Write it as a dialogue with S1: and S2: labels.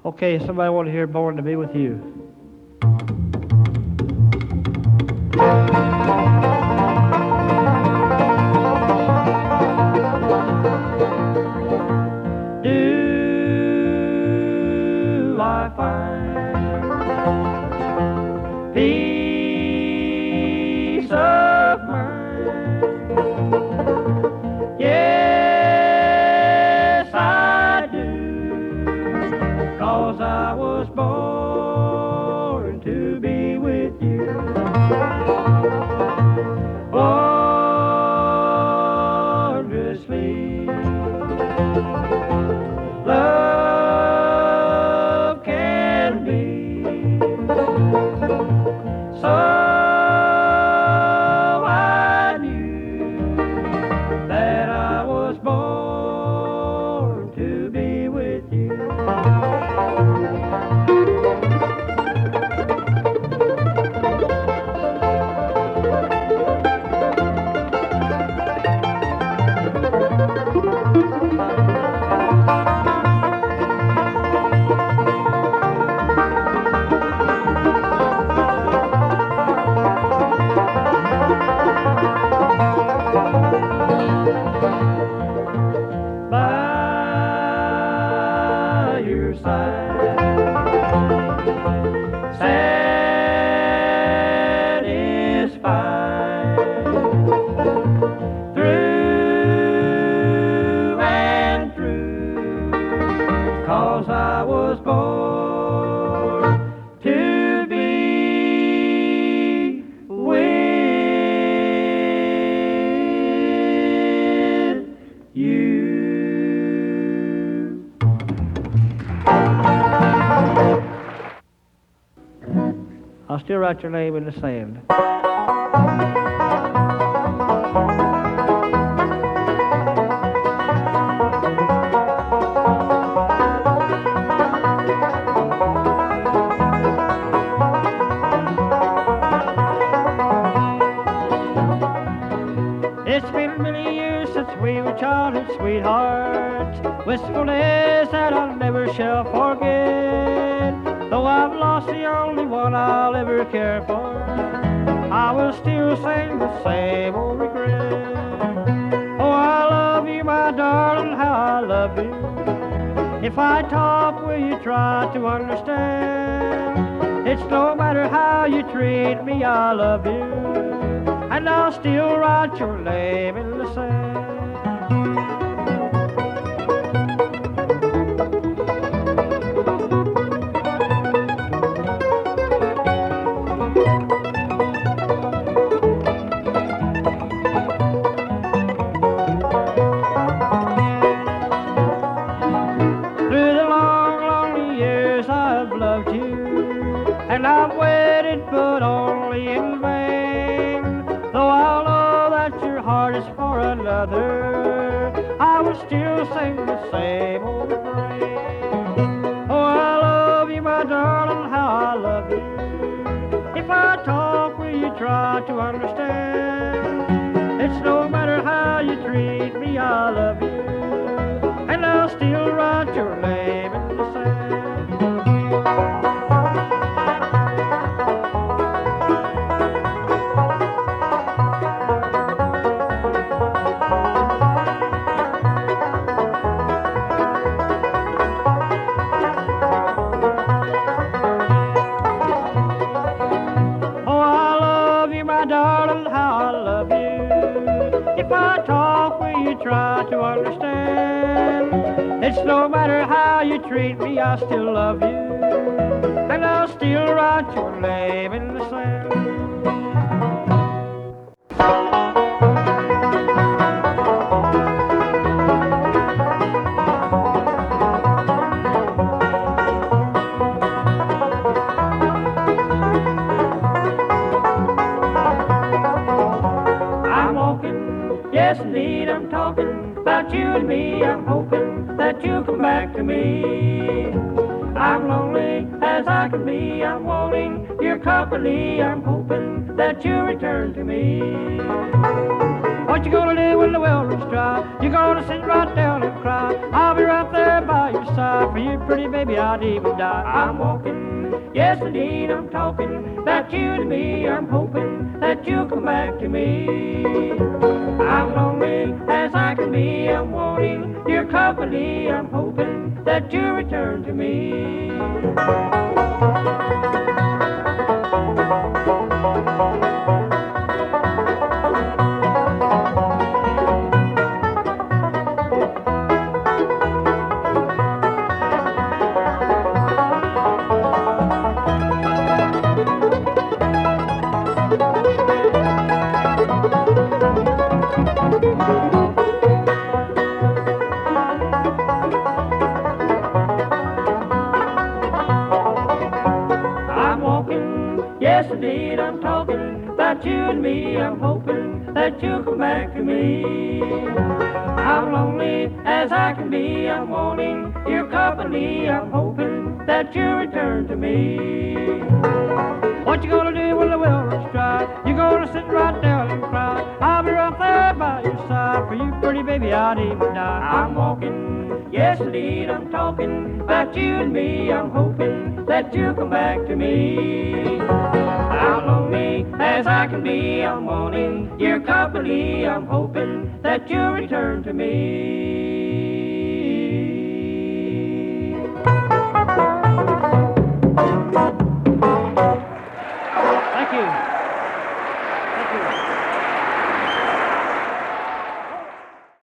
S1: Okay, somebody want to hear Born to Be With You. Do I find peace of mind? Yes, I do, 'cause I was born to be with you. Wondrously, love can be. So I knew that I was born to be with you. By your side, satisfied through and through, 'cause I was born to be with you. I'll still write your name in the sand. It's been many years since we were childhood sweethearts, wistfulness that I never shall forget. Though I've lost the only one I'll ever care for, I will still sing the same old regret. Oh, I love you, my darling, how I love you. If I talk, will you try to understand? It's no matter how you treat me, I love you, and I'll still write your name in the sand. Through the long, lonely years I've loved you, and I've waited but only in vain. Though I know that your heart is for another, I will still sing the same old refrain. Oh, I love you, my darling, how I love you. If I talk, will you try to understand? It's no matter how you treat me, I love you, and I'll still write your name in the sand. Darling, how I love you. If I talk, will you try to understand? It's no matter how you treat me, I still love you, and I'll still write your name in the sand. Yes, indeed, I'm talking about you and me. I'm hoping that you'll come back to me. I'm lonely as I can be. I'm wanting your company. I'm hoping that you'll return to me. What you gonna do when the well runs dry? You gonna sit right down and cry? I'll be be right there by your side. For you, pretty baby, I'd even die. I'm walking, yes indeed, I'm talking about you to me. I'm hoping that you'll come back to me. I'm lonely as I can be. I'm wanting your company. I'm hoping that you'll return to me. Yes, indeed, I'm talking about you and me. I'm hoping that you'll come back to me. I'm lonely as I can be. I'm wanting your company. I'm hoping that you'll return to me. What you gonna do when the wilderness dry? You gonna sit right down and cry? I'll be right there by your side. For you, pretty baby, I'd even die. I'm walking, yes, indeed, I'm talking about you and me. I'm hoping that you'll come back to me. I'm lonely as I can be. I'm wanting your company. I'm hoping that you'll return to me.